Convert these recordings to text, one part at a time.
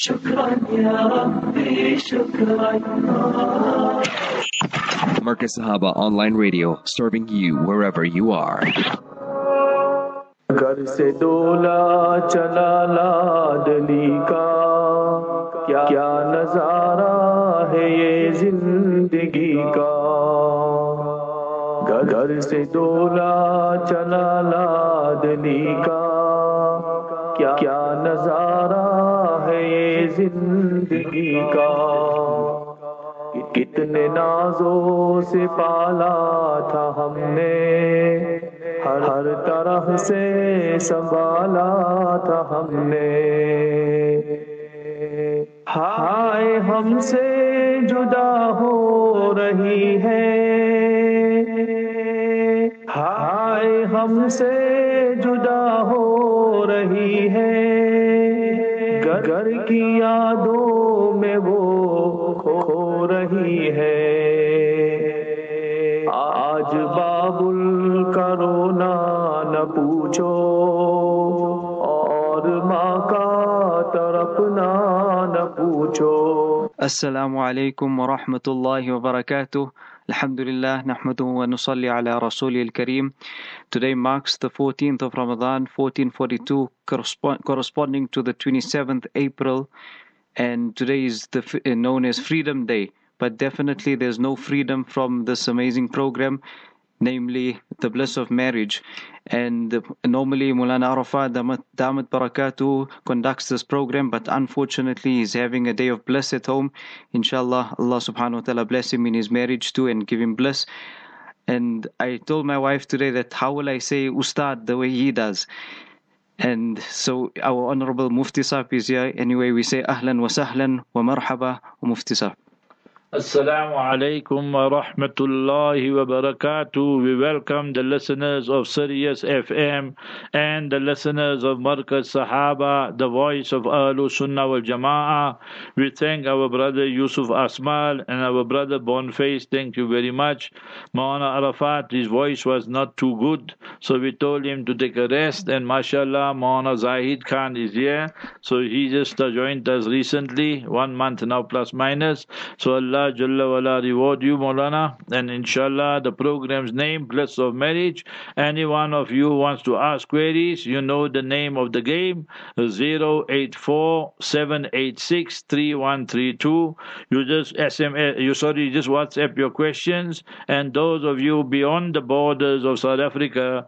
شكرا يا ربي شكرا. Marcus Sahaba Online Radio, serving you wherever you are. घर से डोला चला लाडली का, क्या नजारा है ये जिंदगी का। घर से डोला चला लाडली का, क्या नजारा है ये जिंदगी का। कितने नाजों से पाला था हमने, हर तरह से संभाला था हमने। हाय हमसे जुदा हो रही है, हाय हमसे जुदा हो रही है। घर की यादों में वो खो रही है। आज बाबुल का रोना न पूछो, और माँ का तड़पना न पूछो। Assalamu alaikum wa rahmatullahi wa barakatuh. Alhamdulillah, nahmaduhu wa nusalli ala rasulil kareem. Today marks the 14th of Ramadan, 1442, corresponding to the 27th April. And today is known as Freedom Day. But definitely there's no freedom from this amazing program, namely the bliss of marriage. And normally Mulana Arafat Damat Barakatuh conducts this program, but unfortunately he's having a day of bliss at home. Inshallah, Allah subhanahu wa ta'ala bless him in his marriage too and give him bliss. And I told my wife today that how will I say Ustad the way he does? And so our Honorable Mufti Sahib is here. Anyway, we say Ahlan wa Sahlan wa Marhaba wa Mufti Sahib. Assalamu alaikum wa rahmatullahi wa barakatuh. We welcome the listeners of Sirius FM and the listeners of Markaz Sahaba, the voice of Ahlul Sunnah wal Jama'ah. We thank our brother Yusuf Asmal and our brother Boniface. Thank you very much. Maulana Arafat, his voice was not too good, so we told him to take a rest. And mashallah, Maulana Zahid Khan is here. So he just joined us recently, 1 month now plus minus. So Allah Jalla wala reward you, Maulana, and inshallah the program's name, Bliss of Marriage. Any one of you wants to ask queries, you know the name of the game, 084-786-3132. You just just WhatsApp your questions, and those of you beyond the borders of South Africa,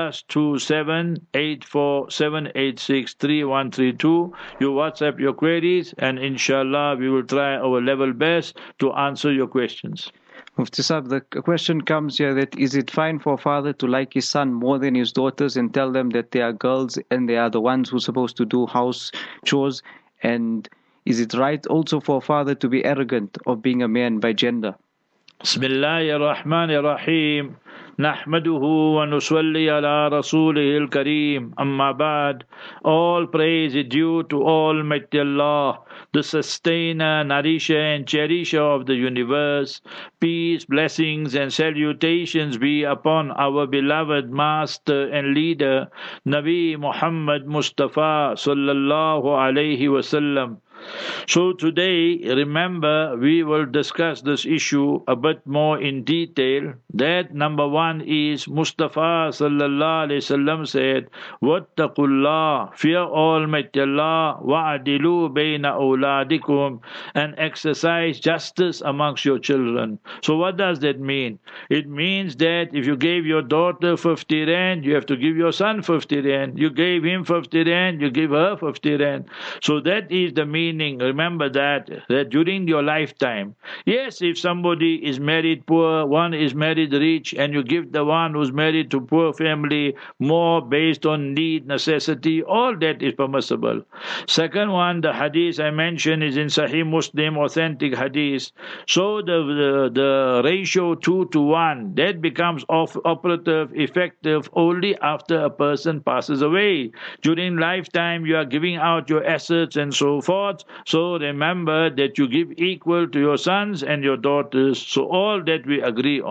+27-84-786-3132. You WhatsApp your queries, and inshallah we will try our level best to answer your questions. Mufti Sahib, the question comes here that is it fine for a father to like his son more than his daughters and tell them that they are girls and they are the ones who are supposed to do house chores? And is it right also for a father to be arrogant of being a man by gender? Bismillahir Rahmanir Rahim. Nahmaduhu wa nusalli ala rasulihil kareem. Amma ba'd. All praise is due to Almighty Allah, the sustainer, nourisher and cherisher of the universe. Peace, blessings and salutations be upon our beloved master and leader, Nabi Muhammad Mustafa sallallahu alayhi wasallam. So today, remember, we will discuss this issue a bit more in detail. That number one is Mustafa sallallahu alaihi wasallam said, "Wattaqullah, fear Almighty Allah, wa'adilu bayna awladikum, and exercise justice amongst your children." So what does that mean? It means that if you gave your daughter 50 rand, you have to give your son 50 rand. You gave him 50 rand, you give her 50 rand. So that is the meaning. Remember that during your lifetime, yes, if somebody is married poor, one is married rich, and you give the one who's married to poor family more based on need, necessity, all that is permissible. Second one, the hadith I mentioned is in Sahih Muslim, authentic hadith. So the ratio 2-to-1, that becomes operative, effective only after a person passes away. During lifetime, you are giving out your assets and so forth. So remember that you give equal to your sons and your daughters. So all that we agree on.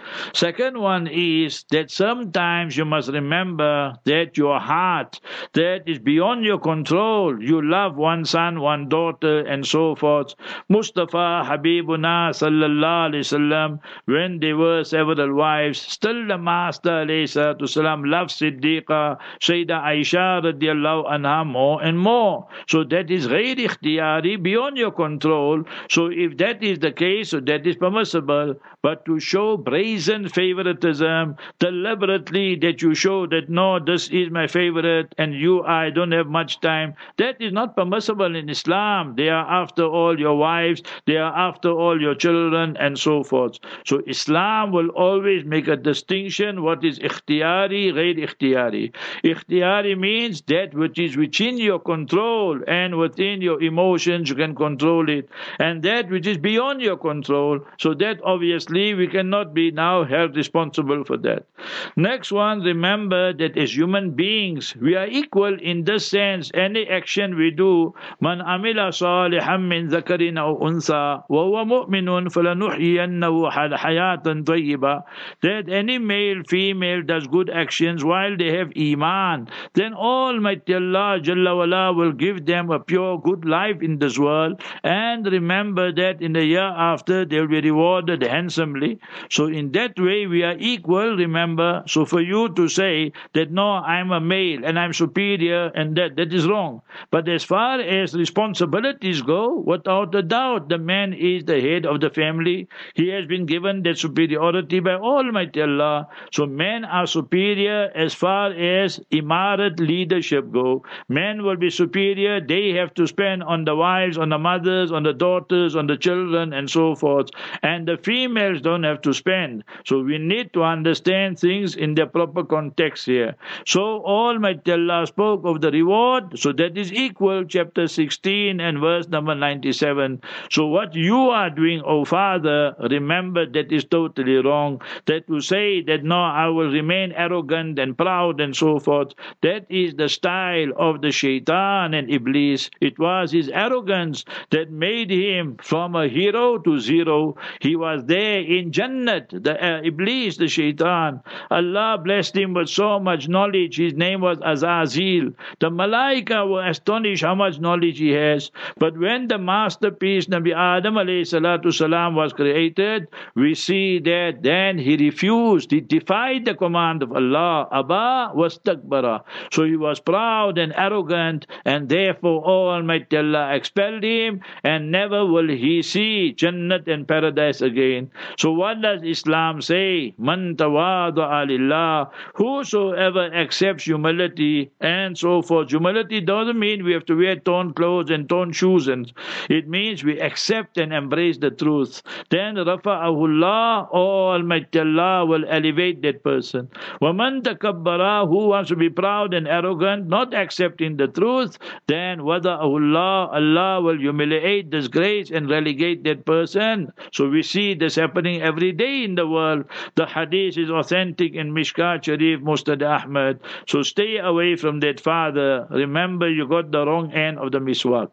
Second one is that sometimes you must remember that your heart, that is beyond your control. You love one son, one daughter, and so forth. Mustafa Habibuna sallallahu alaihi wasallam, when there were several wives, still the Master alayhi salatu wasalam loved Siddiqa, Sayyidah Aisha radiallahu anha more and more. So that is ghair ikhtiyari, beyond your control. So if that is the case, so that is permissible. But to show brazen favoritism, deliberately that you show that no, this is my favorite and I don't have much time, that is not permissible in Islam. They are after all your wives, they are after all your children, and so forth. So Islam will always make a distinction what is ikhtiyari, ghair ikhtiyari. Ikhtiyari means that which is within your control and within your emotions, you can control it. And that which is beyond your control, so that obviously we cannot be now held responsible for that. Next one, remember that as human beings, we are equal in this sense. Any action we do, man amila salihan min zakarin aw unsa wa huwa mu'minun falanuhyiyannahu hayatan tayyiba, that any male, female does good actions while they have iman, then Almighty Allah Jalla wala will give them a pure good life in this world, and remember that in the year after they will be rewarded handsomely. So in that way we are equal, remember. So for you to say that no, I'm a male and I'm superior, and that is wrong. But as far as responsibilities go, without a doubt, the man is the head of the family. He has been given that superiority by Almighty Allah. So men are superior as far as imarat, leadership go. Men will be superior. They have to spend on the wives, on the mothers, on the daughters, on the children, and so forth. And the females don't have to spend. So we need to understand things in their proper context here. So Almighty Allah spoke of the reward, so that is equal, chapter 16 and verse number 97. So what you are doing, O Father, remember that is totally wrong. That to say that no, I will remain arrogant and proud and so forth, that is the style of the shaitan and Iblis. It was his arrogance that made him from a hero to zero. He was there in Jannat, the Iblis, the shaitan. Allah blessed him with so much knowledge. His name was Azazil. The Malaika were astonished how much knowledge he has. But when the masterpiece Nabi Adam alayhi salatu salam was created, we see that then he refused. He defied the command of Allah. Aba was takbara. So he was proud and arrogant, and therefore Almighty Allah expelled him, and never will he see Jannat and paradise again. So what does Islam say? Man tawada'a lillah, whosoever accepts humility and so forth. Humility doesn't mean we have to wear torn clothes and torn shoes, and it means we accept and embrace the truth. Then rafa'ahullah, Almighty Allah will elevate that person. Waman takabbara, who wants to be proud and arrogant, not accepting the truth, then wada'ahullah, Allah will humiliate, disgrace, and relegate that person. So we see this happening every day in the world. The hadith is authentic in Mishkat Sharif, Musnad Ahmad. So stay away from that, father. Remember, you got the wrong end of the miswak.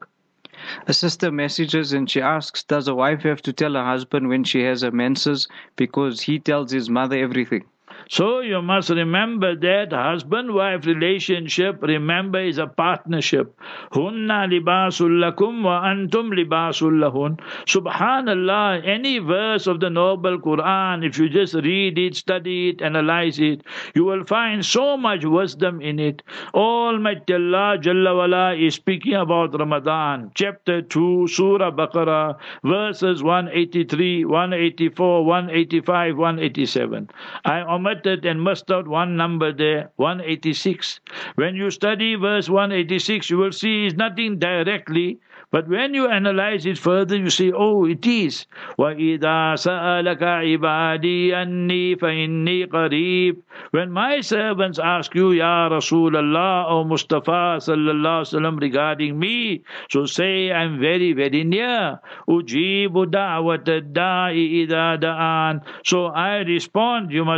A sister messages and she asks, does a wife have to tell her husband when she has her menses because he tells his mother everything? So you must remember that husband-wife relationship, remember, is a partnership. Hunna libasul lakum wa antum libasul lahun. Subhanallah, any verse of the noble Quran, if you just read it, study it, analyze it, you will find so much wisdom in it. Almighty Allah Jalla wala is speaking about Ramadan. Chapter 2, Surah Baqarah, verses 183, 184, 185, 187. I omitted and missed out one number there, 186. When you study verse 186, you will see it's nothing directly, but when you analyze it further, you say, oh, it is. وَإِذَا سَأَلَكَ عِبَادِي أَنِّي فَإِنِّي قَرِيبٌ. When my servants ask you, Ya Rasulullah, O Mustafa sallallahu alaihi wasallam, regarding me, so say, I'm very, very near. أُجِيبُ دَعْوَةَ الدَّاعِ إِذَا دَعَانِ. So I respond, you must remember,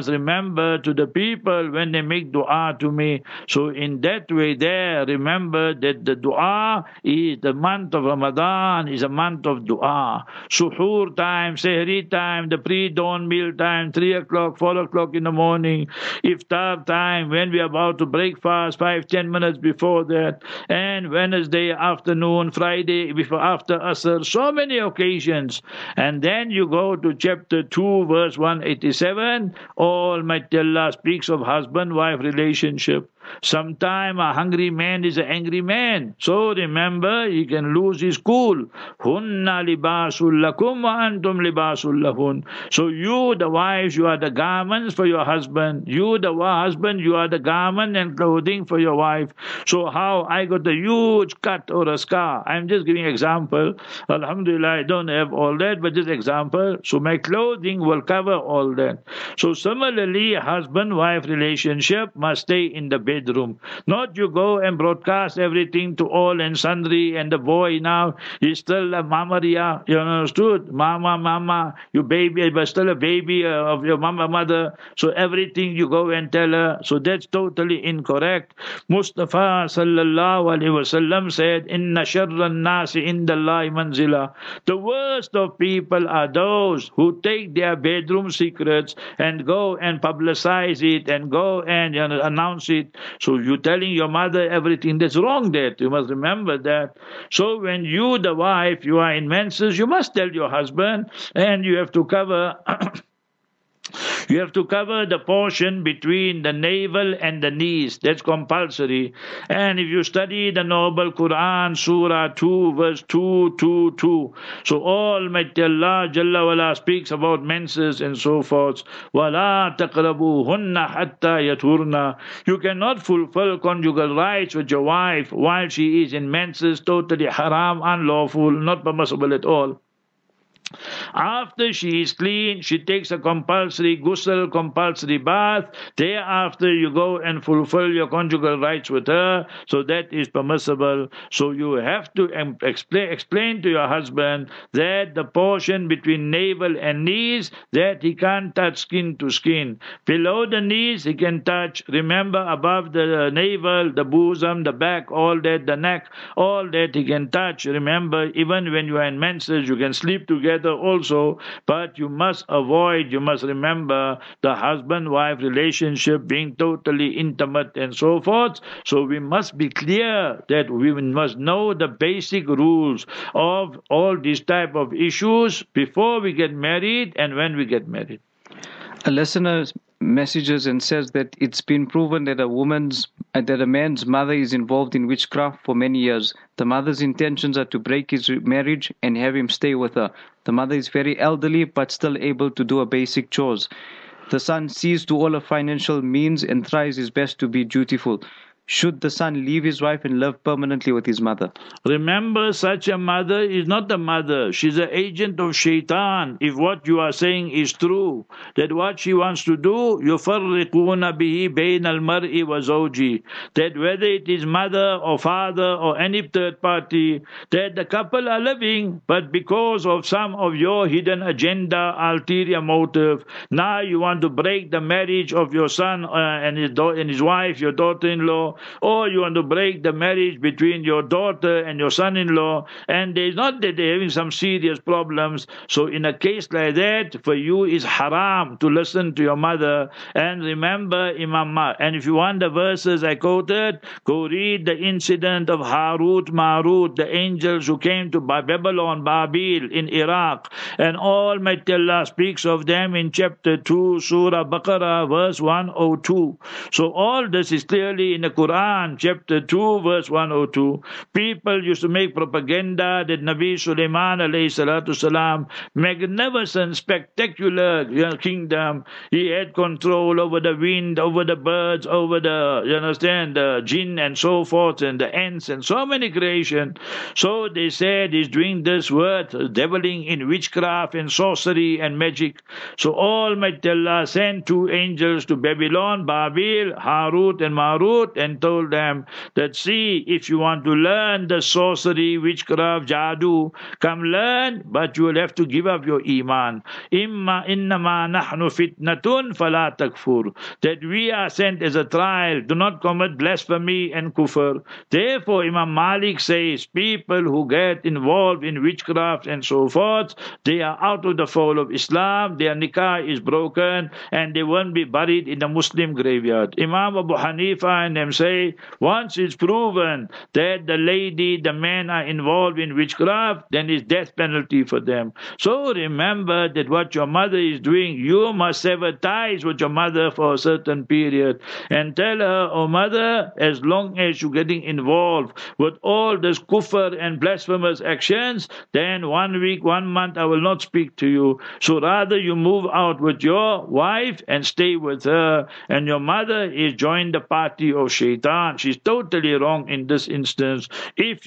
remember to the people when they make dua to me. So in that way there, remember that the dua is the month of Ramadan, is a month of dua. Suhoor time, Sehri time, the pre-dawn meal time, 3 o'clock, 4 o'clock in the morning, iftar time, when we are about to break fast, 5-10 minutes before that, and Wednesday afternoon, Friday before after Asr, so many occasions. And then you go to chapter 2, verse 187, Almighty Allah speaks of husband-wife relationship. Sometime a hungry man is an angry man. So remember, he can lose his cool. Hunna libasul lakum wa antum libasul lahun. So you, the wives, you are the garments for your husband. You, the husband, you are the garment and clothing for your wife. So how I got a huge cut or a scar. I'm just giving example. Alhamdulillah, I don't have all that, but just example. So my clothing will cover all that. So similarly, husband-wife relationship must stay in the bedroom. Not you go and broadcast everything to all and sundry, and the boy now is still a mamaria, you understood? Mama, you baby, but still a baby of your mother. So everything you go and tell her. So that's totally incorrect. Mustafa sallallahu alaihi wasallam said, Inna sharran nasi indallahi manzila. The worst of people are those who take their bedroom secrets and go and publicize it and go and announce it. So you're telling your mother everything that's wrong there. You must remember that. So when you, the wife, you are in menses, you must tell your husband, and you have to cover You have to cover the portion between the navel and the knees. That's compulsory. And if you study the noble Quran, Surah 2, verse 222, so Almighty Allah Jalla wala speaks about menses and so forth. وَلَا تَقْرَبُوهُنَّ حَتَّى يَطْهُرْنَ. You cannot fulfill conjugal rights with your wife while she is in menses. Totally haram, unlawful, not permissible at all. After she is clean, she takes a compulsory ghusl, compulsory bath. Thereafter, you go and fulfill your conjugal rights with her. So that is permissible. So you have to explain to your husband that the portion between navel and knees, that he can't touch skin to skin. Below the knees, he can touch. Remember, above the navel, the bosom, the back, all that, the neck, all that he can touch. Remember, even when you are in menses, you can sleep together also, but you must avoid, you must remember the husband-wife relationship being totally intimate and so forth. So we must be clear that we must know the basic rules of all these type of issues before we get married and when we get married. A listener messages and says that it's been proven that a man's mother is involved in witchcraft for many years. The mother's intentions are to break his marriage and have him stay with her. The mother is very elderly but still able to do her basic chores. The son sees to all of financial means and tries his best to be dutiful. Should the son leave his wife and live permanently with his mother? Remember, such a mother is not a mother. She's an agent of shaitan. If what you are saying is true, that what she wants to do, يُفَرِّقُونَ بِهِ بَيْنَ الْمَرْءِ وَزَوْجِهِ, that whether it is mother or father or any third party, that the couple are living, but because of some of your hidden agenda, ulterior motive, now you want to break the marriage of your son and his wife, your daughter-in-law, or you want to break the marriage between your daughter and your son-in-law, and there's not that they're having some serious problems. So in a case like that, for you is haram to listen to your mother. And remember Imam and if you want the verses I quoted, go read the incident of Harut Marut, the angels who came to Babylon, Babil in Iraq, and Almighty Allah speaks of them in chapter 2, Surah Baqarah, verse 102. So all this is clearly in the Quran, chapter 2, verse 102. People used to make propaganda that Nabi Sulaiman alayhi salatu salam, magnificent, spectacular kingdom. He had control over the wind, over the birds, over the jinn and so forth, and the ants and so many creation. So they said he's doing this work, dabbling in witchcraft and sorcery and magic. So Almighty Allah sent 2 angels to Babylon, Babil, Harut and Marut, and and told them that, see, if you want to learn the sorcery, witchcraft, jadoo, come learn, but you will have to give up your iman. Innama nahnu fitnatun fala takfur. That we are sent as a trial. Do not commit blasphemy and kufr. Therefore, Imam Malik says, people who get involved in witchcraft and so forth, they are out of the fold of Islam, their nikah is broken, and they won't be buried in the Muslim graveyard. Imam Abu Hanifa and them say, once it's proven that the men are involved in witchcraft, then it's death penalty for them. So remember that what your mother is doing, you must sever ties with your mother for a certain period and tell her, oh mother, as long as you're getting involved with all this kufr and blasphemous actions, then 1 week, 1 month I will not speak to you. So rather you move out with your wife and stay with her, and your mother is joined the party of shaitan. She's totally wrong in this instance. If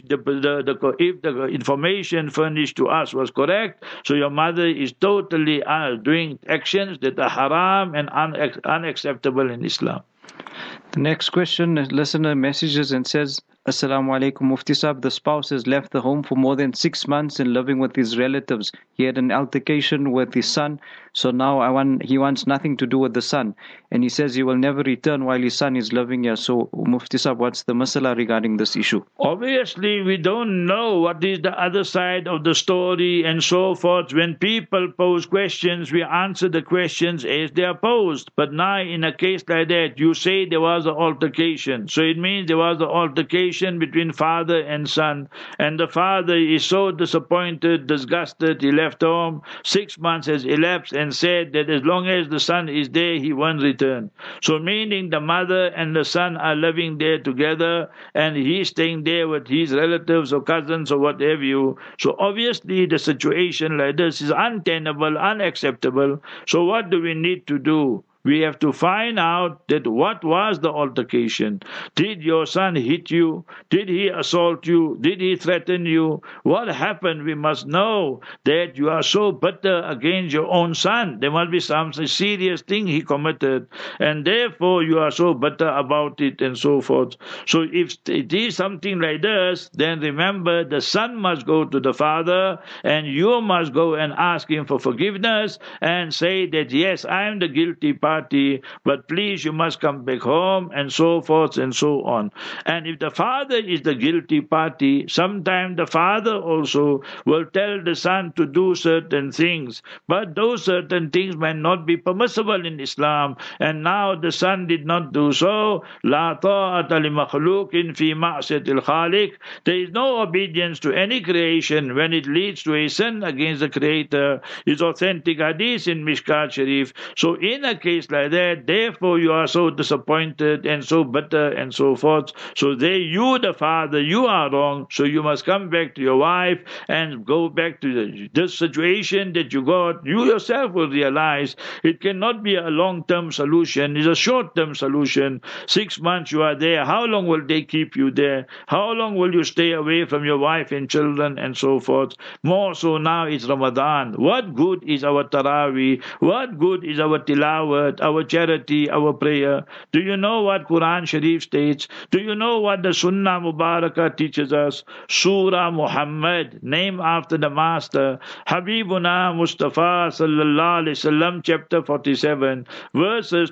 the information furnished to us was correct, so your mother is totally doing actions that are haram and unacceptable in Islam. The next question, a listener messages and says, Assalamu alaikum, Mufti Sahib. The spouse has left the home for more than 6 months and living with his relatives. He had an altercation with his son, so now he wants nothing to do with the son. And he says he will never return while his son is living here. So, Mufti Sahib, what's the masala regarding this issue? Obviously, we don't know what is the other side of the story and so forth. When people pose questions, we answer the questions as they are posed. But now, in a case like that, you say there was an altercation. So it means there was an altercation between father and son, and the father is so disappointed, disgusted, he left home. 6 months has elapsed and said that as long as the son is there, he won't return. So meaning the mother and the son are living there together, and he's staying there with his relatives or cousins or what have you. So obviously the situation like this is untenable, unacceptable. So what do we need to do? We have to find out that what was the altercation. Did your son hit you? Did he assault you? Did he threaten you? What happened? We must know that you are so bitter against your own son. There must be some serious thing he committed, and therefore you are so bitter about it and so forth. So if it is something like this, then remember the son must go to the father, and you must go and ask him for forgiveness and say that, yes, I am the guilty party, but please you must come back home, and so forth and so on. And if the father is the guilty party, sometimes the father also will tell the son to do certain things, but those certain things might not be permissible in Islam, and now the son did not do so. La ta'ata li makhluqin fi ma'siyatil khaliq. There is no obedience to any creation when it leads to a sin against the Creator. It's authentic hadith in Mishkat Sharif. So in a case like that, therefore you are so disappointed and so bitter and so forth. So there you, the father, you are wrong. So you must come back to your wife and go back to this situation that you got. You yourself will realize it cannot be a long-term solution. It's a short-term solution. 6 months you are there. How long will they keep you there? How long will you stay away from your wife and children and so forth? More so now it's Ramadan. What good is our Taraweeh? What good is our tilawat, our charity, our prayer? Do you know what Quran Sharif states? Do you know what the Sunnah Mubarakah teaches us? Surah Muhammad, named after the Master, Habibuna Mustafa Sallallahu Alaihi Wasallam, chapter 47, verses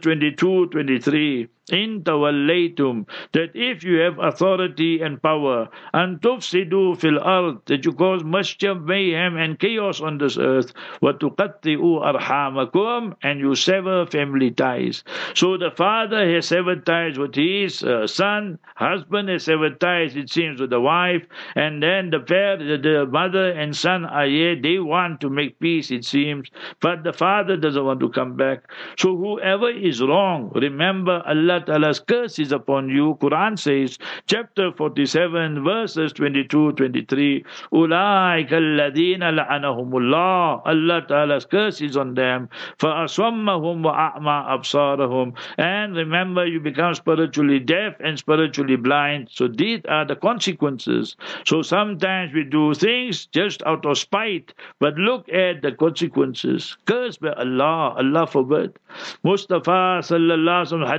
22-23. In tawallaytum, that if you have authority and power, and tufsidu fil ard, that you cause mischief, mayhem and chaos on this earth, wa tuqatti'u arhamakum, and you sever family ties. So the father has severed ties with his son, husband has severed ties, it seems, with the wife, and then the mother and son are here, they want to make peace, it seems, but the father doesn't want to come back. So whoever is wrong, remember Allah Ta'ala's curse is upon you. Quran says, chapter 47, verses 22-23, Ulaika alladhina la'anahumullah. Allah Ta'ala's curse is on them. فَأَصَمَّهُمْ وَأَعْمَى أَبْصَارَهُمْ. And remember, you become spiritually deaf and spiritually blind. So these are the consequences. So sometimes we do things just out of spite, but look at the consequences. Cursed by Allah, Allah forbid. Mustafa Sallallahu Alaihi Wasallam hadith in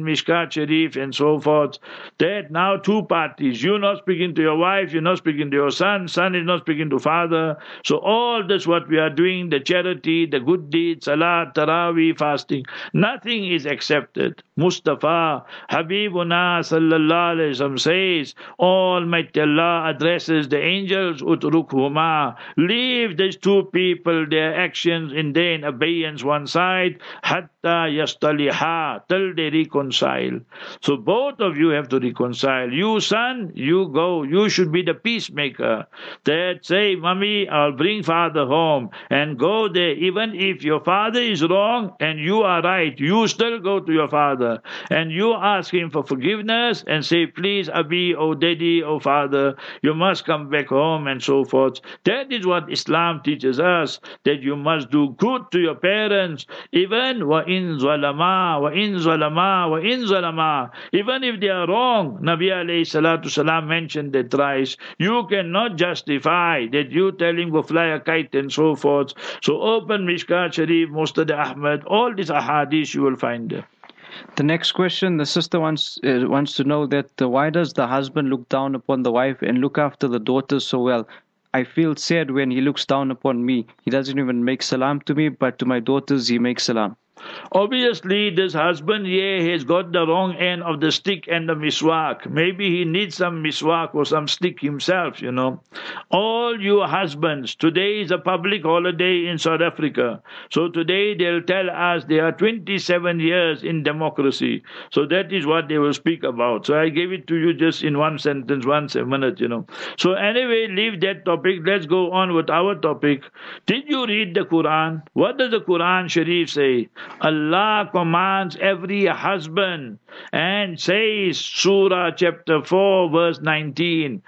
Mishkat Sharif and so forth, that now two parties, you not speaking to your wife, you're not speaking to your son, son is not speaking to father. So all this what we are doing, the charity, the good deeds, salat, tarawih, fasting, nothing is accepted. Mustafa, Habibuna sallallahu alayhi wa sallam says, Almighty Allah addresses the angels, utrukhuma, leave these two people, their actions in their abeyance one side, hatta yastaliha, till they reconcile. So both of you have to reconcile. You son, you go, you should be the peacemaker. That say, mommy, I'll bring father home, and go there. Even if your father is wrong and you are right, you still go to your father and you ask him for forgiveness and say, please, Abi, oh daddy, oh father, you must come back home and so forth. That is what Islam teaches us, that you must do good to your parents, even wa in zalama, wa in zalama, wa in zalama. Even if they are wrong, Nabi alayhi salatu salam mentioned that thrice. You cannot justify that you tell him go fly a kite and so forth. So open Mishkat Sharif, Musnad Ahmad, all these ahadith you will find there. The next question, the sister wants to know that why does the husband look down upon the wife and look after the daughters so well? I feel sad when he looks down upon me. He doesn't even make salam to me, but to my daughters he makes salam. Obviously, this husband here has got the wrong end of the stick and the miswak. Maybe he needs some miswak or some stick himself, you know. All you husbands, today is a public holiday in South Africa. So today they'll tell us they are 27 years in democracy. So that is what they will speak about. So I gave it to you just in one sentence, 1 minute, you know. So anyway, leave that topic. Let's go on with our topic. Did you read the Quran? What does the Quran Sharif say? Allah commands every husband and says, Surah chapter 4 verse 19,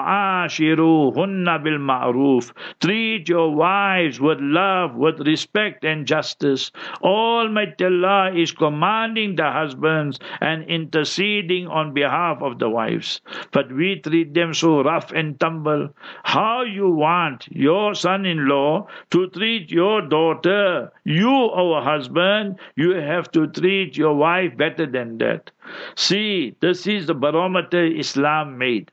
وَعَاشِرُوهُنَّ بِالْمَعْرُوفِ, treat your wives with love, with respect and justice. Almighty Allah is commanding the husbands and interceding on behalf of the wives. But we treat them so rough and tumble. How you want your son-in-law to treat your daughter? You, our husband, you have to treat your wife better than that. See, this is the barometer Islam made.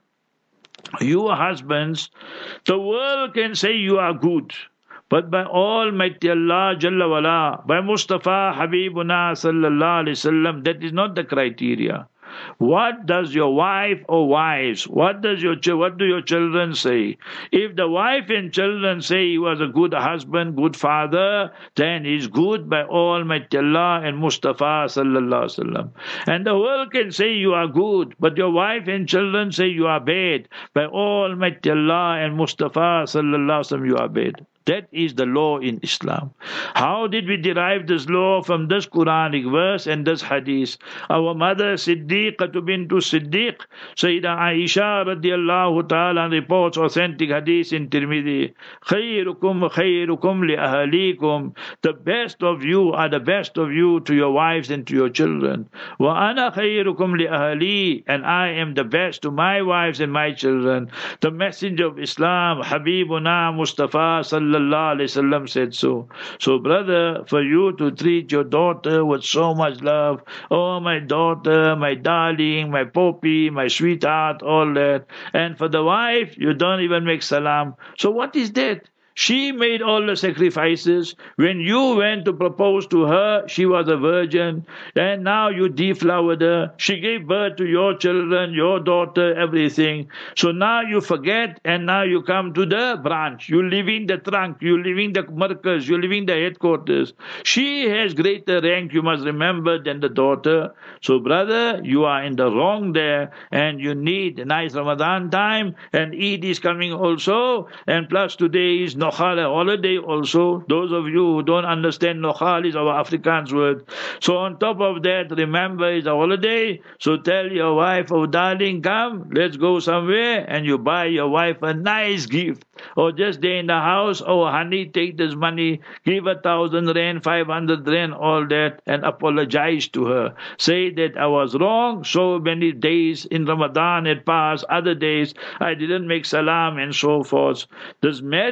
You husbands, the world can say you are good, but by Almighty Allah Jalla wala, by Mustafa Habibuna sallallahu alaihi wasallam, that is not the criteria. What does your wife or wives, what do your children say? If the wife and children say he was a good husband, good father, then he's good by Almighty Allah and Mustafa sallallahu alaihi wasallam. And the world can say you are good, but your wife and children say you are bad, by Almighty Allah and Mustafa sallallahu alaihi wasallam you are bad. That is the law in Islam. How did we derive this law? From this Quranic verse and this hadith. Our mother Siddiqatu bintu Siddiq, Sayyidah Aisha radiallahu ta'ala, reports authentic hadith in Tirmidhi. Khayrukum khayrukum li ahalikum. The best of you are the best of you to your wives and to your children. Wa ana khayrukum li ahali, and I am the best to my wives and my children. The messenger of Islam, Habibuna Mustafa sallallahu alaihi wasallam said so. So brother, for you to treat your daughter with so much love, oh my daughter, my darling, my poppy, my sweetheart, all that, and for the wife, you don't even make salam. So what is that? She made all the sacrifices. When you went to propose to her, she was a virgin, and now you deflowered her. She gave birth to your children, your daughter, everything. So now you forget, and now you come to the branch. You leaving the trunk, you leaving the markers, you leaving the headquarters. She has greater rank, you must remember, than the daughter. So brother, you are in the wrong there, and you need a nice Ramadan time, and Eid is coming also, and plus today is Nokhal, a holiday also. Those of you who don't understand, Nokhal is our Afrikaans word. So on top of that, remember it's a holiday. So tell your wife, oh darling, come, let's go somewhere, and you buy your wife a nice gift. Or just stay in the house, oh honey, take this money, give 1,000 rand, 500 rand, all that, and apologize to her. Say that I was wrong, so many days in Ramadan had passed, other days I didn't make salam and so forth. This marriage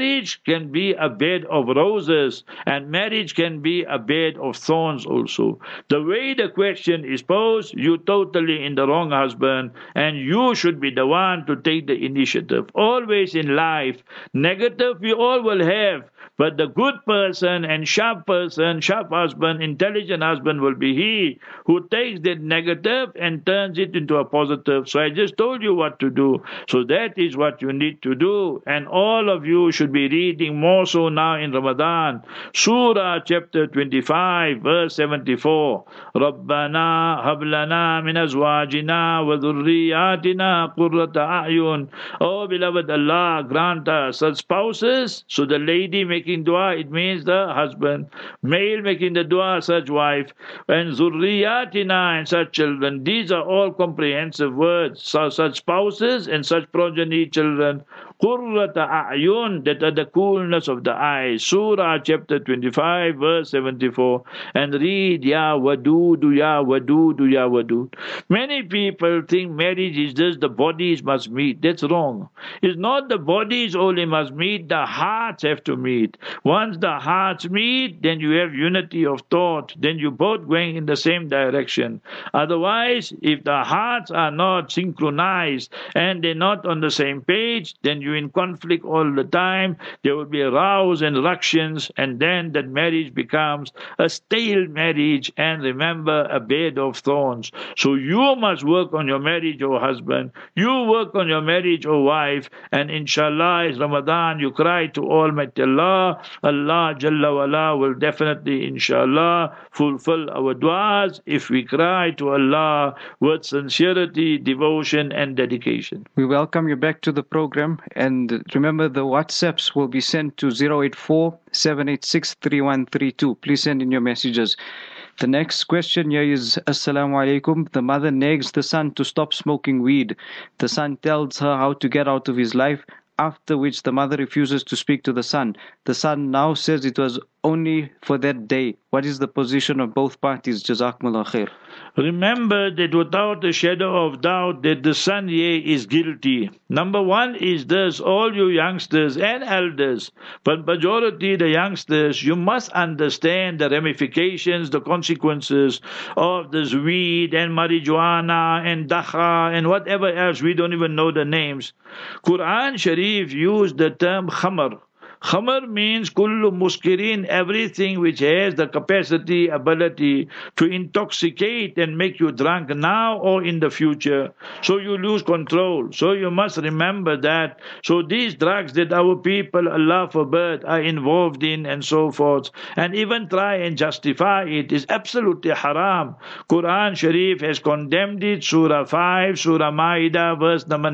can be a bed of roses, and marriage can be a bed of thorns also. The way the question is posed, you're totally in the wrong, husband, and you should be the one to take the initiative. Always in life, negative we all will have, but the good person, sharp husband, intelligent husband will be he who takes that negative and turns it into a positive. So I just told you what to do. So that is what you need to do. And all of you should be reading more so now in Ramadan. Surah chapter 25, verse 74. Rabbana hablana min azwajina wa dhurriyatina qurrata a'yun. Oh beloved Allah, grant us such spouses. So the lady making dua, it means the husband. Male making the dua, such wife. And zurriyatina, and such children. These are all comprehensive words. So such spouses and such progeny children. Qurrata a'yun, that are the coolness of the eyes. Surah chapter 25, verse 74. And read, Ya Wadudu, Ya Wadudu, Ya Wadud. Many people think marriage is just the bodies must meet. That's wrong. It's not the bodies only must meet, the hearts have to meet. Once the hearts meet, then you have unity of thought. Then you both going in the same direction. Otherwise, if the hearts are not synchronized and they're not on the same page, then you're in conflict all the time. There will be rows and ructions, and then that marriage becomes a stale marriage, and remember, a bed of thorns. So you must work on your marriage, O husband. You work on your marriage, O wife, and inshallah, as Ramadan, you cry to Almighty Allah. Allah Jalla wala will definitely, inshallah, fulfill our du'as if we cry to Allah with sincerity, devotion, and dedication. We welcome you back to the program, and remember the WhatsApps will be sent to 084 786 3132. Please send in your messages. The next question here is, Assalamu alaikum. The mother nags the son to stop smoking weed. The son tells her how to get out of his life, after which the mother refuses to speak to the son. The son now says it was only for that day. What is the position of both parties? Jazakumullah khair. Remember that without a shadow of doubt that the son here is guilty. Number one is this, all you youngsters and elders, but majority the youngsters, you must understand the ramifications, the consequences of this weed and marijuana and dakha and whatever else, we don't even know the names. Quran Sharif used the term khamr. Khamr means kullu muskirin, everything which has the capacity, ability to intoxicate and make you drunk now or in the future. So you lose control. So you must remember that. So these drugs that our people, Allah forbid, are involved in and so forth, and even try and justify it, is absolutely haram. Quran Sharif has condemned it, Surah 5, Surah Ma'idah, verse number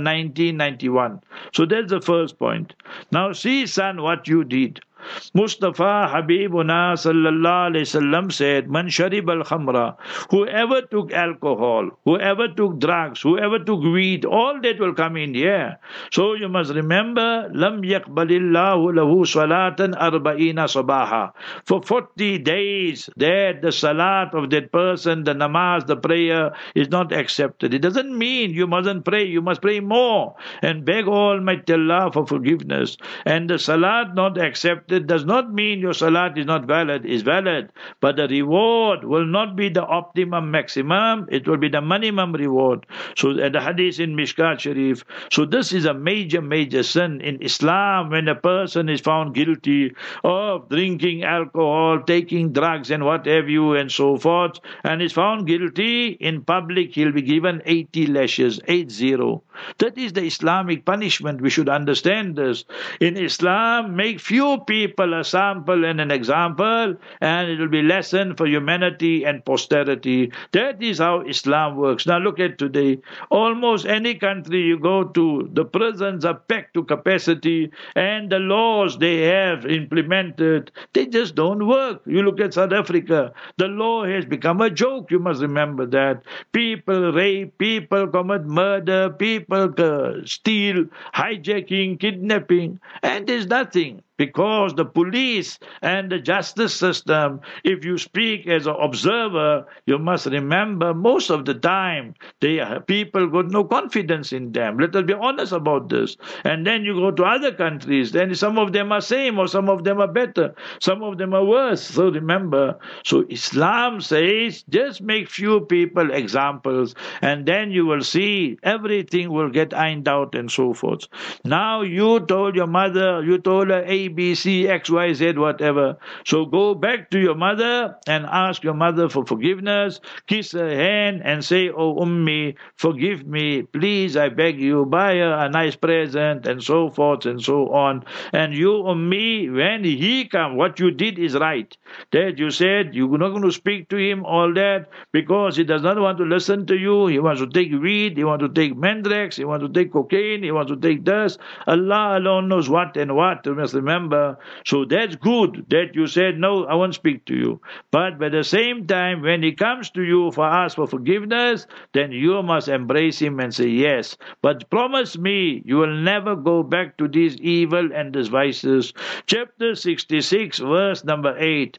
1991. So that's the first point. Now see, son, what you did. Mustafa Habibuna sallallahu alayhi wasallam said, Man sharib al-khamra, whoever took alcohol, whoever took drugs, whoever took weed, all that will come in here. So you must remember, Lam yaqbalillahu lahu salatan arba'ina sabaha. For 40 days, that the salat of that person, the namaz, the prayer is not accepted. It doesn't mean you mustn't pray, you must pray more and beg Almighty Allah for forgiveness. And the salat not accepted does not mean your salat is not valid. It's valid, but the reward will not be the optimum maximum, it will be the minimum reward. So the hadith in Mishkat Sharif. So this is a major sin in Islam. When a person is found guilty of drinking alcohol, taking drugs and what have you and so forth, and is found guilty in public, he'll be given 80 lashes, 80. That is the Islamic punishment. We should understand this. In Islam, make few people a sample and an example, and it will be lesson for humanity and posterity. That is how Islam works. Now look at today. Almost any country you go to, the prisons are packed to capacity, and the laws they have implemented, they just don't work. You look at South Africa, the law has become a joke. You must remember that. People rape, people commit murder, people steal, hijacking, kidnapping, and there's nothing. because the police and the justice system, if you speak as an observer, you must remember most of the time people got no confidence in them. Let us be honest about this. And then you go to other countries, then some of them are same or some of them are better, some of them are worse. So remember, so Islam says just make few people examples, and then you will see everything will get ironed out and so forth. Now you told your mother, you told her A, B, C, X, Y, Z, whatever. So go back to your mother and ask your mother for forgiveness, kiss her hand and say, "Oh Ummi, forgive me, please, I beg you, buy her a nice present," and so forth and so on. And you, Ummi, when he come, what you did is right. That you said you're not going to speak to him all that because he does not want to listen to you. He wants to take weed, he wants to take Mandrex, he wants to take cocaine, he wants to take this. Allah alone knows what and what. You must remember. So that's good that you said, "No, I won't speak to you." But at the same time, when he comes to you for ask for forgiveness, then you must embrace him and say, "Yes, but promise me you will never go back to these evil and these vices." Chapter 66, verse number 8.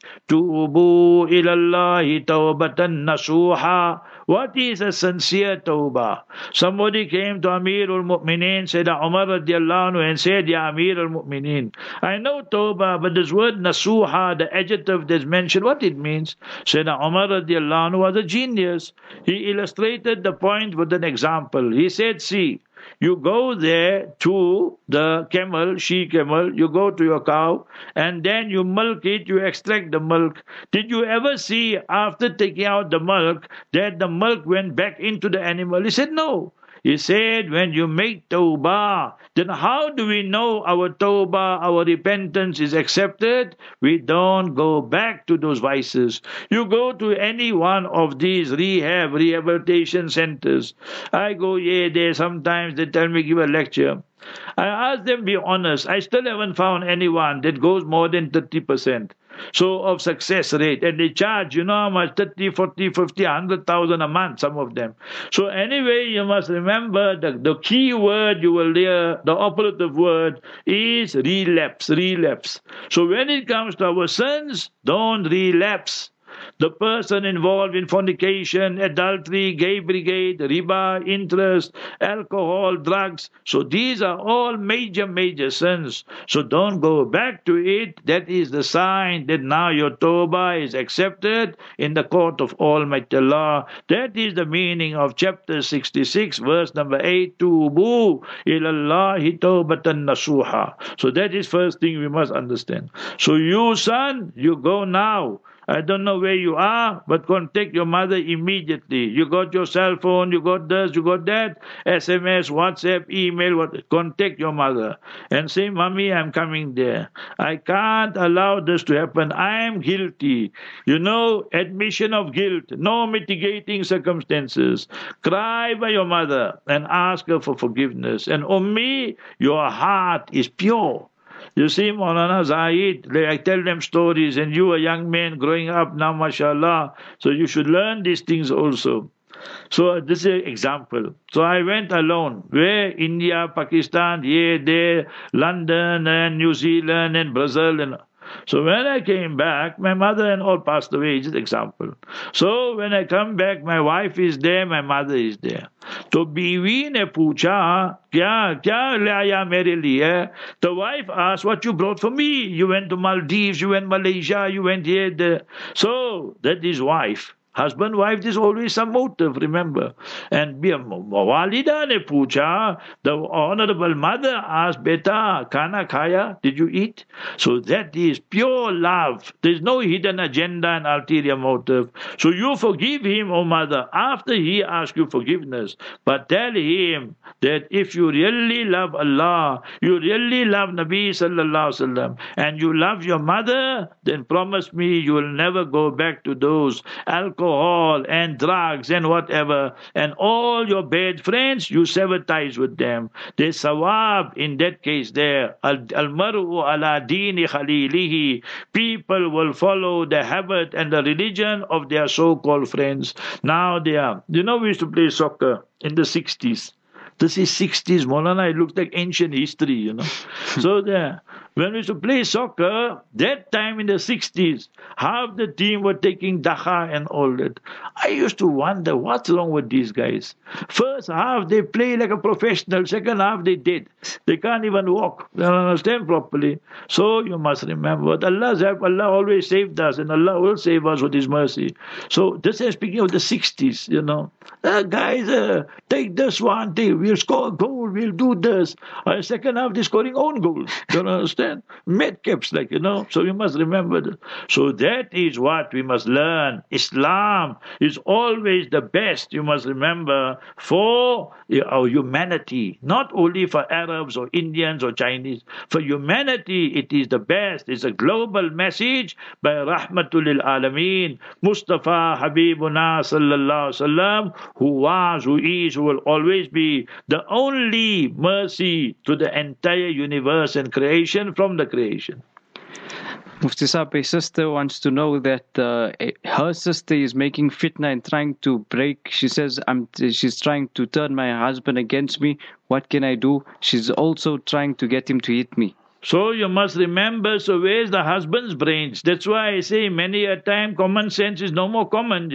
Tubu ilallahi tawbatan nasuha. What is a sincere tawbah? Somebody came to Amirul Mu'mineen, Sayyidina Umar radiallahu anhu, and said, "Ya Amirul Mu'mineen, I know tawbah, but this word nasuha, the adjective that's mentioned, what it means?" Sayyidina Umar radiallahu anhu was a genius. He illustrated the point with an example. He said, "See, you go there to the camel, she-camel, you go to your cow, and then you milk it, you extract the milk. Did you ever see, after taking out the milk, that the milk went back into the animal?" He said, "No." He said, when you make tawbah, then how do we know our tawbah, our repentance is accepted? We don't go back to those vices. You go to any one of these rehabilitation centers. I go here, there, sometimes they tell me give a lecture. I ask them, be honest, I still haven't found anyone that goes more than 30%. So of success rate, and they charge, you know how much, 30, 40, 50, 100,000 a month, some of them. So anyway, you must remember the key word you will hear, the operative word is relapse. So when it comes to our sins, don't relapse. The person involved in fornication, adultery, gay brigade, riba, interest, alcohol, drugs. So these are all major sins. So don't go back to it. That is the sign that now your tawbah is accepted in the court of Almighty Allah. That is the meaning of chapter 66, verse number 8. Tubu ilallahi tawbatan nasuha. So that is first thing we must understand. So you, son, you go now. I don't know where you are, but contact your mother immediately. You got your cell phone, you got this, you got that, SMS, WhatsApp, email, contact your mother and say, "Mommy, I'm coming there. I can't allow this to happen. I am guilty." You know, admission of guilt, no mitigating circumstances. Cry by your mother and ask her for forgiveness. And Ummi, your heart is pure. You see, Maulana Zahid, I tell them stories, and you, a young man growing up now, mashallah, so you should learn these things also. So this is an example. So I went alone. Where? India, Pakistan, here, there, London, and New Zealand, and Brazil, and so when I came back, my mother and all passed away, just example. So when I come back, my wife is there, my mother is there. So बीवी ने पूछा, क्या ले आया मेरे लिए? The wife asked, "What you brought for me? You went to Maldives, you went Malaysia, you went here, there." So that is wife. Husband, wife, there's always some motive, remember. And Walida ne pucha, the honorable mother asked, "Beta, khana khaya? Did you eat?" So that is pure love. There's no hidden agenda and ulterior motive. So you forgive him, O mother, after he asks you forgiveness. But tell him that if you really love Allah, you really love Nabi sallallahu alaihi wasallam, and you love your mother, then promise me you will never go back to those alcohol and drugs and whatever, and all your bad friends, you sever ties with them. There's sawab in that case there. Al-mar'u ala dini khalilihi. People will follow the habit and the religion of their so-called friends. Now they are, we used to play soccer in the 60s. This is 60s, Maulana. It looks like ancient history, So there. When we used to play soccer, that time in the 60s, half the team were taking Dakha and all that. I used to wonder what's wrong with these guys. First half they play like a professional, second half they did. They can't even walk. They don't understand properly. So you must remember that Allah's help, Allah always saved us and Allah will save us with His mercy. So this is speaking of the 60s, guys, take this one, we'll score a goal, we'll do this. Second half they're scoring own goals. You understand? Madcaps, so you must remember that. So that is what we must learn. Islam is always the best, you must remember, for our humanity, not only for Arabs or Indians or Chinese. For humanity, it is the best. It's a global message by Rahmatul lil Alameen, Mustafa Habibuna Sallallahu Alaihi Wasallam, who was, who is, who will always be the only mercy to the entire universe and creation from the creation. Mufti Saab, a sister wants to know that her sister is making fitna and trying to break. She says, she's trying to turn my husband against me. What can I do? She's also trying to get him to hit me. So you must remember, so where's the husband's brains? That's why I say many a time common sense is no more common,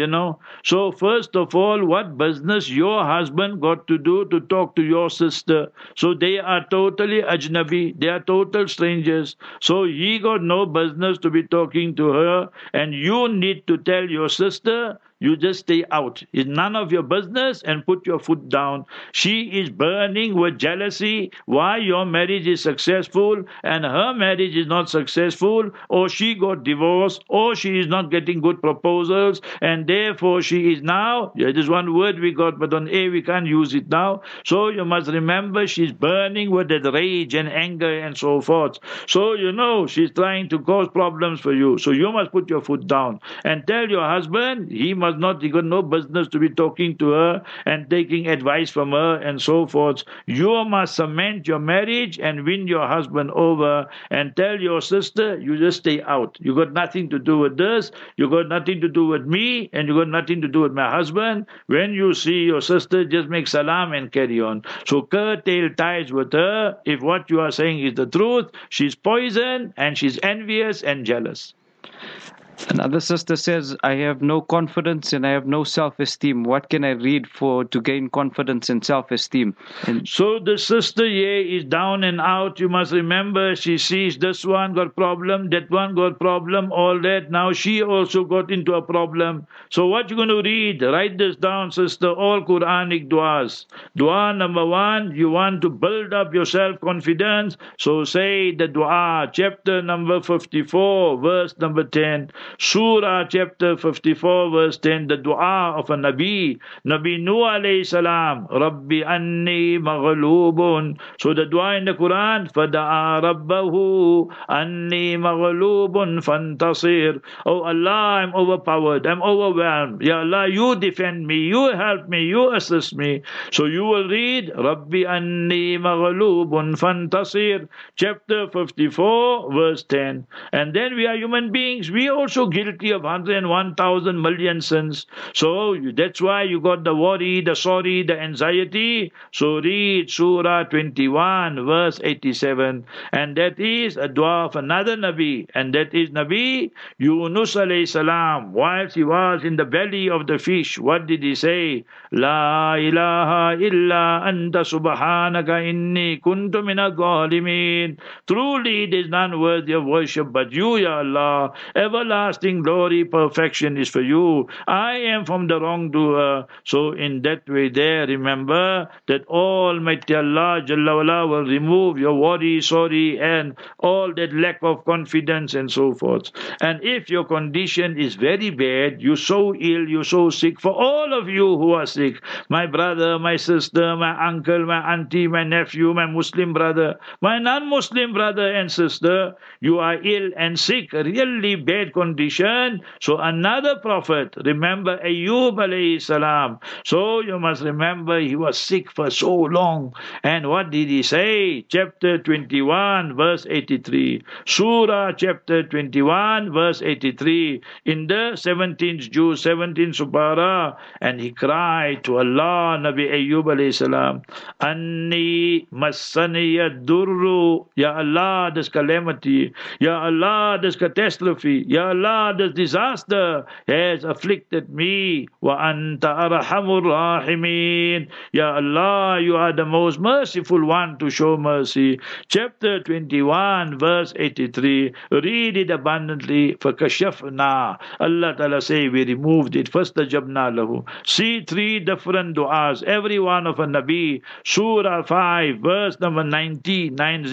So first of all, what business your husband got to do to talk to your sister? So they are totally ajnabi, they are total strangers. So he got no business to be talking to her, and you need to tell your sister, you just stay out. It's none of your business and put your foot down. She is burning with jealousy why your marriage is successful and her marriage is not successful, or she got divorced, or she is not getting good proposals, and therefore she is now, it is one word we got, but on air we can't use it now. So you must remember she's burning with that rage and anger and so forth. So she's trying to cause problems for you. So you must put your foot down and tell your husband he got no business to be talking to her and taking advice from her and so forth. You must cement your marriage and win your husband over, and tell your sister, you just stay out. You got nothing to do with this, you got nothing to do with me, and you got nothing to do with my husband. When you see your sister, just make salam and carry on. So curtail ties with her. If what you are saying is the truth, she's poison and she's envious and jealous. Another sister says, I have no confidence and I have no self-esteem. What can I read to gain confidence and self-esteem? So the sister here is down and out. You must remember, she sees this one got problem, that one got problem, all that. Now she also got into a problem. So what you going to read? Write this down, sister. All Quranic du'as. Dua number 1, you want to build up your self-confidence. So say the dua, chapter number 54, verse number 10. Surah chapter 54 verse 10, the dua of a Nabi, Nabi Nuh alayhi salam, Rabbi anni maghlubun. So the dua in the Quran, Fada'a Rabbahu anni maghlubun fantasir. Oh Allah, I'm overpowered, I'm overwhelmed. Ya Allah, you defend me, you help me, you assist me. So you will read, Rabbi anni maghlubun fantasir, chapter 54 verse 10. And then we are human beings, we also guilty of 101,000 million sins. So that's why you got the worry, the sorry, the anxiety. So read Surah 21 verse 87. And that is a dua of another Nabi. And that is Nabi Yunus alayhi salam. Whilst he was in the belly of the fish, what did he say? La ilaha illa anta subhanaka inni kuntu minal zalimin. Truly there is none worthy of worship but you, Ya Allah. Everlasting glory, perfection is for you. I am from the wrongdoer. So in that way there, remember that Almighty Allah Jalla wala will remove your worry, sorry, and all that lack of confidence and so forth. And if your condition is very bad, you're so ill, you're so sick, for all of you who are sick, my brother, my sister, my uncle, my auntie, my nephew, my Muslim brother, my non-Muslim brother and sister, you are ill and sick, really bad condition, condition. So another prophet, remember Ayyub alayhi salam. So you must remember he was sick for so long. And what did he say? Chapter 21, verse 83. Surah chapter 21, verse 83. In the 17th Juz, 17th Subara, and he cried to Allah, Nabi Ayyub alayhi salam, Anni massaniya durru. Ya Allah, this calamity. Ya Allah, this catastrophe. Ya Allah, this disaster has afflicted me. Wa anta arhamur rahimin. Ya Allah, you are the most merciful one to show mercy. Chapter 21, verse 83. Read it abundantly. فَكَشَفْنَا. Allah Ta'ala say, we removed it. فَاسْتَجَبْنَا لَهُ. See three different du'as. Every one of a Nabi. Surah 5, verse number 90.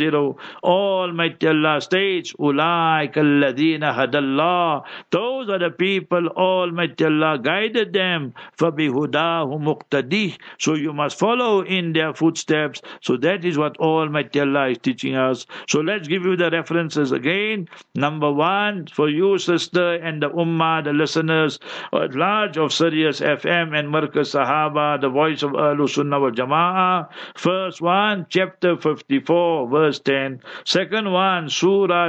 Almighty Allah states, أُولَٰئِكَ الَّذِينَ هَدَى اللَّهُ. Those are the people Almighty Allah guided them. فَبِهُدَاهُ مُقْتَدِيهِ. So you must follow in their footsteps. So that is what Almighty Allah is teaching us. So let's give you the references again. Number one, for you sister and the ummah, the listeners at large of Sirius FM and Markaz Sahaba, the voice of Ahlus Sunnah wal Jama'ah. First one, chapter 54, verse 10. Second one, Surah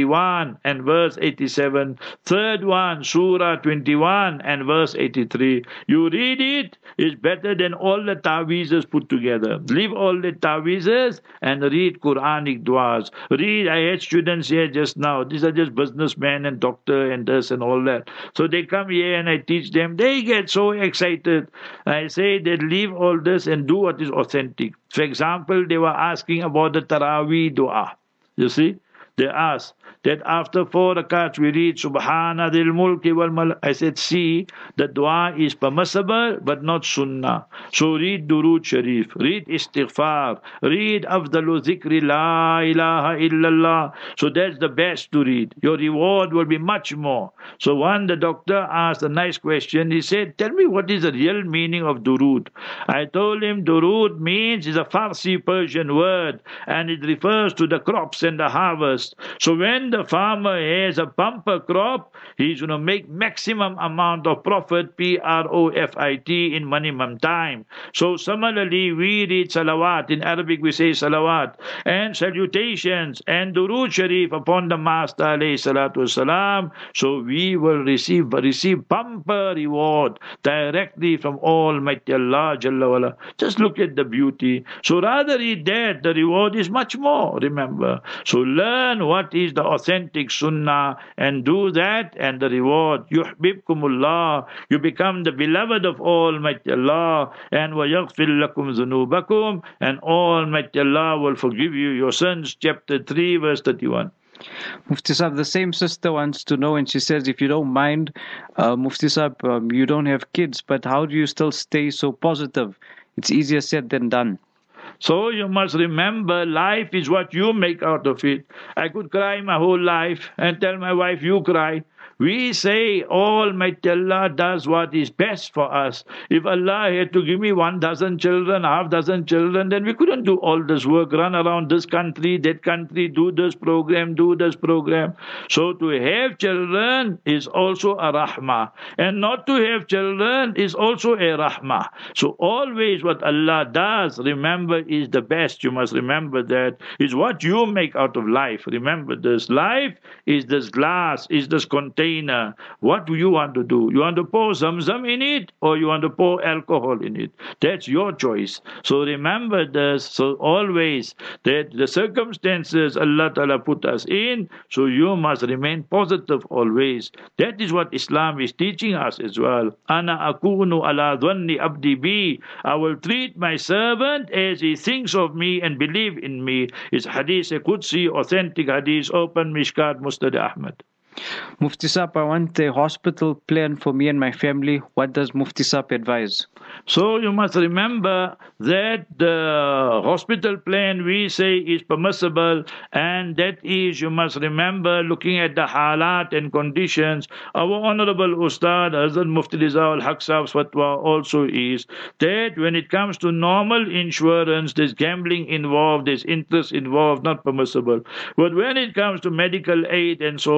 21 and verse 87. Third one, Surah 21 and verse 83. You read it, it's better than all the ta'weezes put together. Leave all the ta'weezes and read Quranic du'as. Read, I had students here just now. These are just businessmen and doctor and this and all that. So they come here and I teach them. They get so excited. I say that leave all this and do what is authentic. For example, they were asking about the Taraweeh dua. You see? They asked that after 4 rakats we read Subhana Dil Mulki wal Malak. I said, see, the dua is permissible but not sunnah. So read Durood Sharif, read Istighfar, read Afdalu Zikri La ilaha illallah. So that's the best to read. Your reward will be much more. So one, the doctor asked a nice question. He said, tell me what is the real meaning of Durood. I told him Durood means is a Farsi Persian word and it refers to the crops and the harvest. So when the farmer has a bumper crop, he's going to make maximum amount of profit, profit, in minimum time. So similarly, we read salawat. In Arabic we say salawat. And salutations and durood sharif upon the Master alayhi salatu wasalam. So we will receive bumper reward directly from Almighty Allah Jalla wala. Just look at the beauty. So rather read that, the reward is much more, remember. So learn what is the authentic sunnah and do that, and the reward, yuhbibkumullah, you become the beloved of Almighty Allah, and wayaghfir lakum dhunubakum, and Almighty Allah will forgive you your sins. Chapter 3, verse 31. Mufti Sahib, the same sister wants to know, and she says, if you don't mind, Mufti Sahib, you don't have kids, but how do you still stay so positive? It's easier said than done. So you must remember, life is what you make out of it. I could cry my whole life and tell my wife, you cry. We say Almighty Allah does what is best for us. If Allah had to give me 1,000 children, half dozen children, then we couldn't do all this work, run around this country, that country, do this program, do this program. So to have children is also a rahmah. And not to have children is also a rahmah. So always what Allah does, remember, is the best. You must remember that. Is what you make out of life. Remember this. Life is this glass, is this container. What do you want to do? You want to pour Zamzam in it, or you want to pour alcohol in it? That's your choice. So remember this. So always that the circumstances Allah Ta'ala put us in, so you must remain positive always. That is what Islam is teaching us as well. Ana akunu ala dhanni abdi bi. I will treat my servant as he thinks of me and believe in me. It's Hadith Qudsi, authentic Hadith, open Mishkat Musnad Ahmad. Mufti Sahib, I want a hospital plan for me and my family. What does Mufti Sahib advise? So you must remember that the hospital plan we say is permissible, and that is, you must remember, looking at the halat and conditions. Our Honorable Ustad Hazrat Mufti Riza al-Haq Sahib's fatwa also is that when it comes to normal insurance, there's gambling involved, there's interest involved, not permissible. But when it comes to medical aid and so forth,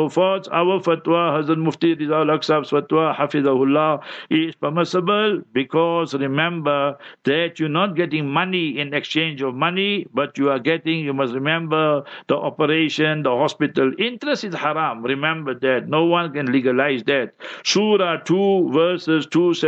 what's our fatwa, Hazrat Mufti Rizal Haq Sahib's fatwa, Hafizahullah, is permissible because remember that you're not getting money in exchange of money, but you are getting, you must remember, the operation, the hospital. Interest is haram. Remember that. No one can legalize that. Surah 2, verses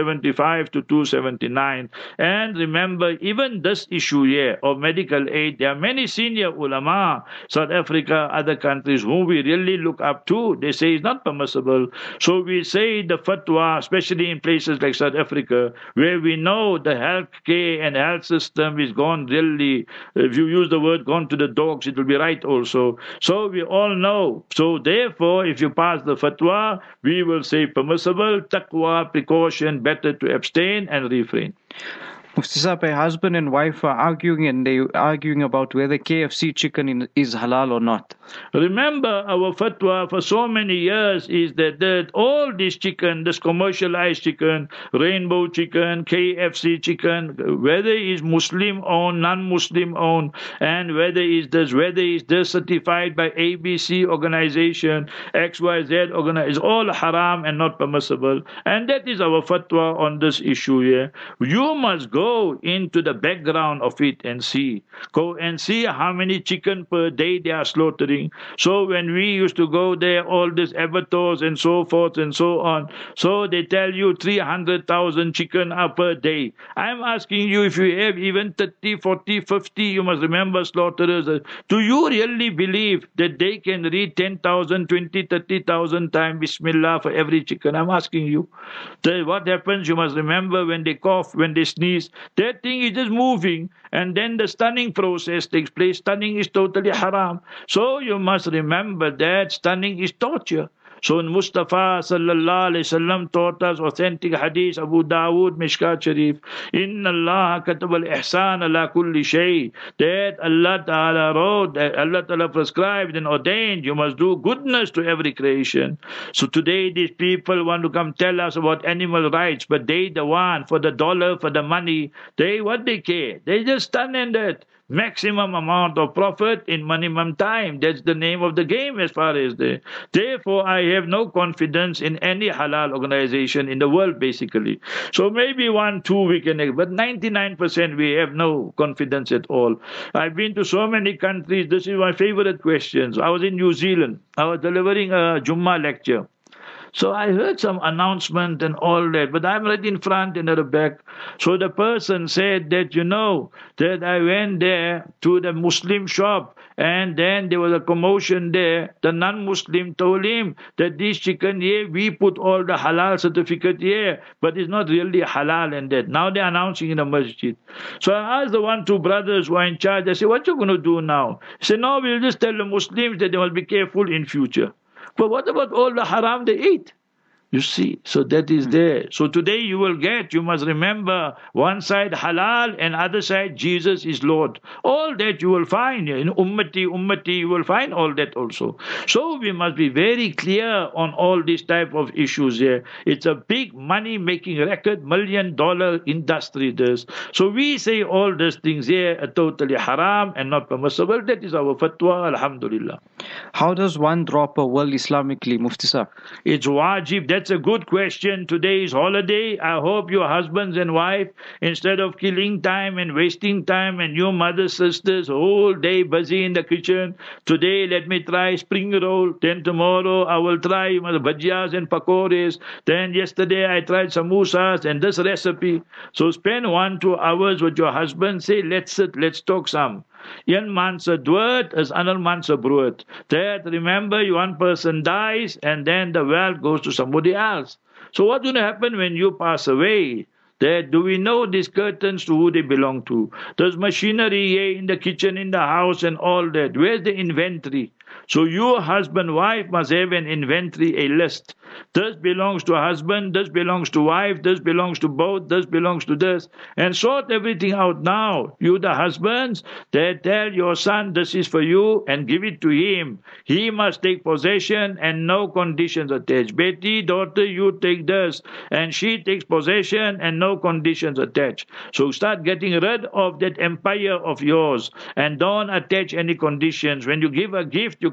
275 to 279. And remember, even this issue here of medical aid, there are many senior ulama, South Africa, other countries, whom we really look up to. They say it's not permissible. So we say the fatwa, especially in places like South Africa, where we know the health care and health system is gone really, if you use the word gone to the dogs, it will be right also. So we all know. So therefore, if you pass the fatwa, we will say permissible, taqwa, precaution, better to abstain and refrain. Mufti Saab, a husband and wife are arguing, and they're arguing about whether KFC chicken is halal or not. Remember, our fatwa for so many years is that all this chicken, this commercialized chicken, rainbow chicken, KFC chicken, whether it's Muslim owned, non-Muslim owned, and whether it's this certified by ABC organization, XYZ organization, is all haram and not permissible. And that is our fatwa on this issue here. You must go into the background of it and see. Go and see how many chicken per day they are slaughtering. So when we used to go there, all these abattoirs and so forth and so on, so they tell you 300,000 chicken per day. I'm asking you, if you have even 30, 40, 50, you must remember slaughterers. Do you really believe that they can read 10,000, 20, 30,000 times Bismillah for every chicken? I'm asking you. So what happens, you must remember, when they cough, when they sneeze, that thing is just moving, and then the stunning process takes place. Stunning is totally haram. So you must remember that stunning is torture. So Mustafa sallallahu alaihi wasallam taught us authentic hadith, Abu Dawood, Mishkat Sharif, Inna Allah katab al-ihsan ala kulli shay, that Allah Ta'ala wrote, that Allah Ta'ala prescribed and ordained, you must do goodness to every creation. So today these people want to come tell us about animal rights, but they the one, for the dollar, for the money, what they care? They just stand in that. Maximum amount of profit in minimum time. That's the name of the game as far as they. Therefore, I have no confidence in any halal organization in the world, basically. So maybe 1, 2 we can, but 99% we have no confidence at all. I've been to so many countries. This is my favorite questions. I was in New Zealand. I was delivering a Jummah lecture. So I heard some announcement and all that, but I'm right in front and at the back. So the person said that, that I went there to the Muslim shop, and then there was a commotion there. The non-Muslim told him that this chicken here, we put all the halal certificate here, but it's not really halal and that. Now they're announcing in a masjid. So I asked the 1, 2 brothers who are in charge, I said, what you going to do now? He said, no, we'll just tell the Muslims that they must be careful in future. But what about all the haram they eat? You see, so that is there. So today you must remember, one side halal and other side Jesus is Lord. All that you will find in ummati, you will find all that also. So we must be very clear on all these type of issues here. It's a big money-making record, $1 million industry this. So we say all these things here are totally haram and not permissible. That is our fatwa, alhamdulillah. How does one drop a will Islamically, Mufti Saab? It's wajib. That's a good question. Today is holiday. I hope your husbands and wife, instead of killing time and wasting time, and your mothers, sisters, whole day busy in the kitchen, today let me try spring roll, then tomorrow I will try bhajiyas and pakores, then yesterday I tried samosas and this recipe. So spend 1, 2 hours with your husband, say, let's sit, let's talk some. Een man se dood is ander man se brood. That, remember, one person dies and then the wealth goes to somebody else. So what's going to happen when you pass away? That, do we know these curtains to who they belong to? There's machinery here in the kitchen, in the house and all that. Where's the inventory? So your husband, wife must have an inventory, a list. This belongs to husband, this belongs to wife, this belongs to both, this belongs to this. And sort everything out now. You, the husbands, that tell your son this is for you and give it to him. He must take possession and no conditions attached. Beti, daughter, you take this. And she takes possession and no conditions attached. So start getting rid of that empire of yours and don't attach any conditions. When you give a gift, you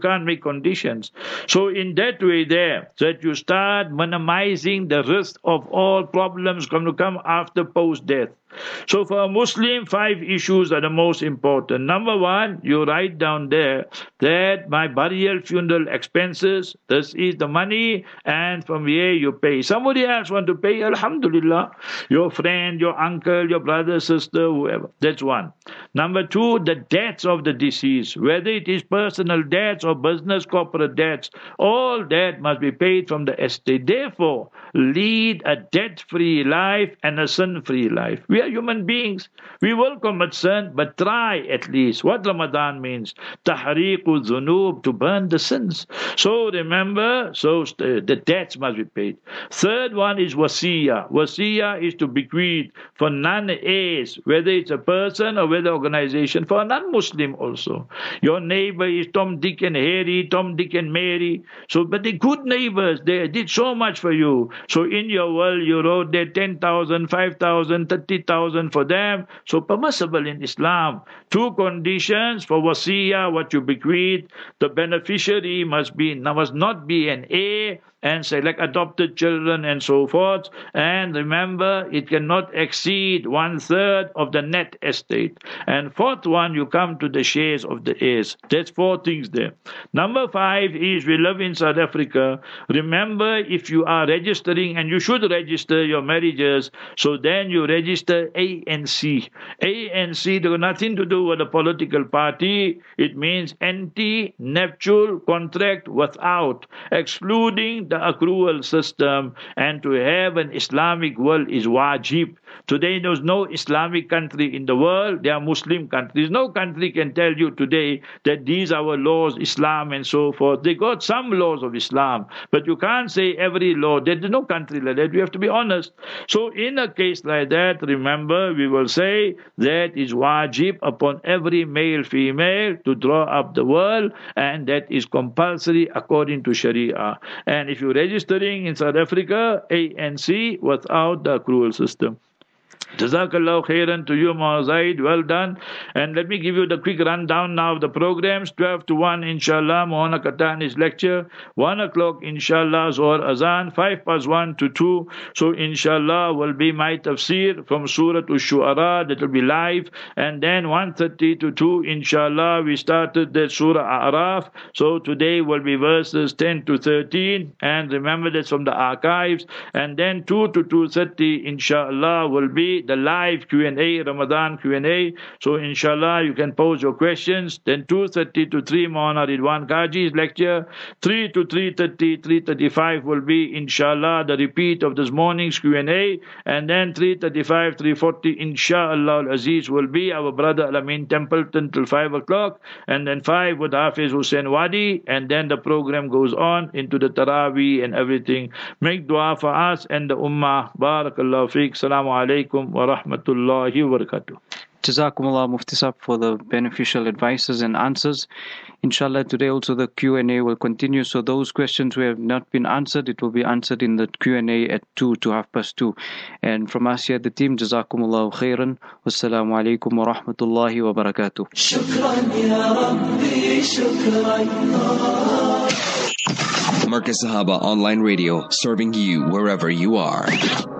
can't make conditions. So in that way there, that you start minimizing the risk of all problems going to come after post-death. So for a Muslim, 5 issues are the most important. Number 1, you write down there that my burial funeral expenses, this is the money, and from here you pay. Somebody else want to pay, alhamdulillah. Your friend, your uncle, your brother, sister, whoever. That's 1. Number 2, the debts of the deceased, whether it is personal debts or business corporate debts, all that must be paid from the estate. Therefore, lead a debt-free life and a sin-free life. We are human beings. We will commit sin, but try at least. What Ramadan means? Tahriqu dhunub, to burn the sins. So remember, the debts must be paid. Third one is wasiyah. Wasiyah is to bequeath for non-heirs, whether it's a person or whether organization, for a non-Muslim also. Your neighbor is Tom, Dick and Harry, Tom, Dick and Mary. So, but they're good neighbors. They did so much for you. So in your will, you wrote there 10,000, 5,000, 30,000 for them. So permissible in Islam. 2 conditions for wasiyah, what you bequeath. The beneficiary must not be an heir, and say like adopted children and so forth. And remember, it cannot exceed 1/3 of the net estate. And 4th one, you come to the shares of the heirs. That's 4 things there. Number 5 is, we live in South Africa. Remember, if you are registering, and you should register your marriages, so then you register ANC. ANC, they got nothing to do with a political party. It means anti-nuptial contract without, excluding the accrual system, and to have an Islamic world is wajib. Today there's no Islamic country in the world. There are Muslim countries. No country can tell you today that these are our laws, Islam and so forth. They got some laws of Islam, but you can't say every law. There's no country like that. We have to be honest. So in a case like that, remember, we will say that is wajib upon every male, female to draw up the will, and that is compulsory according to Sharia. And if you're registering in South Africa, ANC, without the accrual system. Jazakallah khairan to you, Zaid. Well done. And let me give you the quick rundown now of the programs. 12 to 1, inshallah, Mohana Katani's lecture. 1 o'clock, inshallah, Zohar Azan. 5 past 1 to 2. So, inshallah, will be my tafsir from Surah Ash-Shu'ara. That will be live. And then 1:30 to 2, inshallah, we started the Surah A'raf. So, today will be verses 10 to 13. And remember, that's from the archives. And then 2 to 2:30, inshallah, will be the live Q&A, Ramadan Q&A. So inshallah you can pose your questions. Then 2:30 to 3, Maulana Ridwan Qaji's lecture. 3 to 3:30, 3:35 will be inshallah the repeat of this morning's Q&A. And then 3:35, 3:40 inshallah al-Aziz will be our brother Alamin Templeton till 5 o'clock. And then 5 with Hafiz Hussain Wadi. And then the program goes on into the Taraweeh and everything. Make dua for us and the Ummah. Barakallahu feek. Assalamu alaikum wa rahmatullahi wa barakatuh. Jazakumullah Mufti Sahib for the beneficial advices and answers. Inshallah, today also the Q&A will continue. So those questions who have not been answered, it will be answered in the Q&A at 2 to 2:30. And from us here, the team, Jazakumullah khairan. Wassalamu alaikum wa rahmatullahi wa barakatuh. Shukran ya Rabbi, shukran. Marcus Sahaba Online Radio, serving you wherever you are.